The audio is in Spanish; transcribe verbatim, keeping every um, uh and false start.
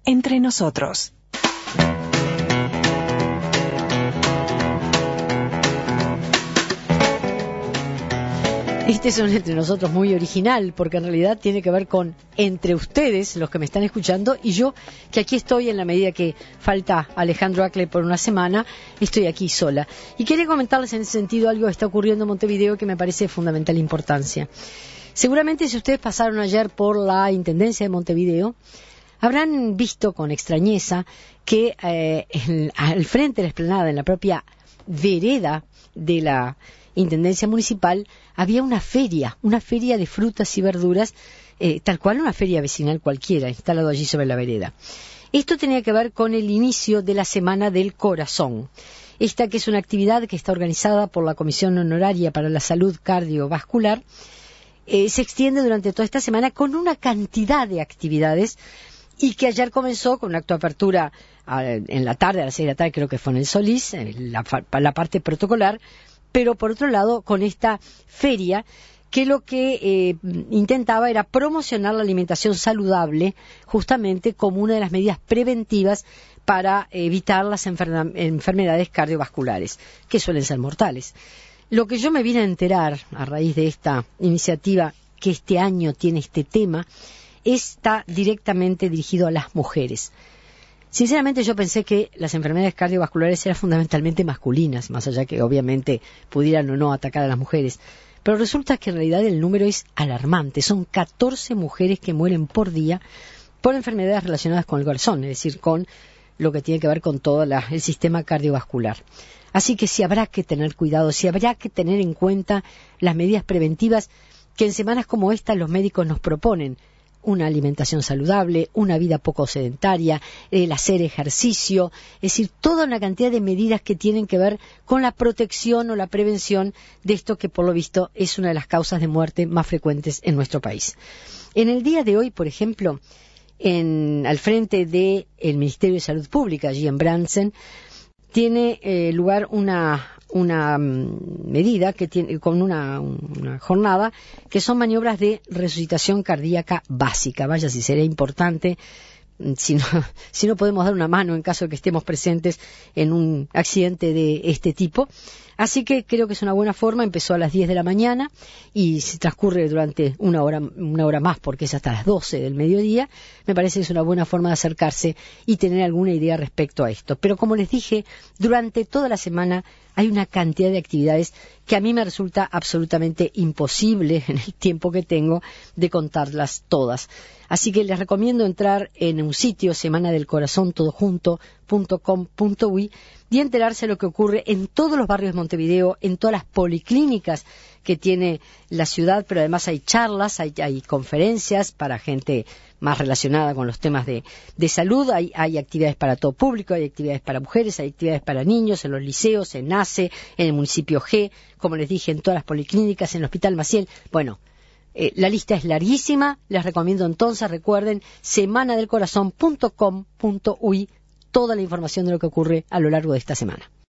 Entre nosotros. Este es un Entre Nosotros muy original, porque en realidad tiene que ver con entre ustedes, los que me están escuchando, y yo, que aquí estoy en la medida que falta Alejandro Acle por una semana, estoy aquí sola. Y quería comentarles en ese sentido algo que está ocurriendo en Montevideo que me parece de fundamental importancia. Seguramente si ustedes pasaron ayer por la Intendencia de Montevideo, habrán visto con extrañeza que eh, en, al frente de la explanada, en la propia vereda de la Intendencia Municipal, había una feria, una feria de frutas y verduras, eh, tal cual una feria vecinal cualquiera, instalado allí sobre la vereda. Esto tenía que ver con el inicio de la Semana del Corazón. Esta que es una actividad que está organizada por la Comisión Honoraria para la Salud Cardiovascular, eh, se extiende durante toda esta semana con una cantidad de actividades y que ayer comenzó con un acto de apertura a, en la tarde, a las seis de la tarde, creo que fue en el Solís, en la, la parte protocolar, pero por otro lado con esta feria que lo que eh, intentaba era promocionar la alimentación saludable justamente como una de las medidas preventivas para evitar las enfer- enfermedades cardiovasculares, que suelen ser mortales. Lo que yo me vine a enterar a raíz de esta iniciativa que este año tiene este tema está directamente dirigido a las mujeres. Sinceramente yo pensé que las enfermedades cardiovasculares eran fundamentalmente masculinas, más allá que obviamente pudieran o no atacar a las mujeres. Pero resulta que en realidad el número es alarmante. Son catorce mujeres que mueren por día por enfermedades relacionadas con el corazón, es decir, con lo que tiene que ver con todo la, el sistema cardiovascular. Así que sí habrá que tener cuidado, sí habrá que tener en cuenta las medidas preventivas que en semanas como esta los médicos nos proponen. Una alimentación saludable, una vida poco sedentaria, el hacer ejercicio, es decir, toda una cantidad de medidas que tienen que ver con la protección o la prevención de esto que por lo visto es una de las causas de muerte más frecuentes en nuestro país. En el día de hoy, por ejemplo, en, al frente del Ministerio de Salud Pública, allí en Bransen, tiene eh, lugar una una um, medida que tiene con una, una jornada que son maniobras de resucitación cardíaca básica. Vaya si sería importante si no, si no podemos dar una mano en caso de que estemos presentes en un accidente de este tipo. Así que creo que es una buena forma. Empezó a las diez de la mañana y se transcurre durante una hora, una hora más porque es hasta las doce del mediodía. Me parece que es una buena forma de acercarse y tener alguna idea respecto a esto. Pero como les dije, durante toda la semana hay una cantidad de actividades que a mí me resulta absolutamente imposible en el tiempo que tengo de contarlas todas. Así que les recomiendo entrar en un sitio, semana del corazón todo junto punto com punto uy, y enterarse de lo que ocurre en todos los barrios de Montevideo, en todas las policlínicas que tiene la ciudad, pero además hay charlas, hay, hay conferencias para gente más relacionada con los temas de, de salud, hay, hay actividades para todo público, hay actividades para mujeres, hay actividades para niños, en los liceos, en NACE, en el municipio G, como les dije, en todas las policlínicas, en el Hospital Maciel. Bueno, eh, la lista es larguísima, les recomiendo entonces, recuerden, semana del corazón punto com punto uy, toda la información de lo que ocurre a lo largo de esta semana.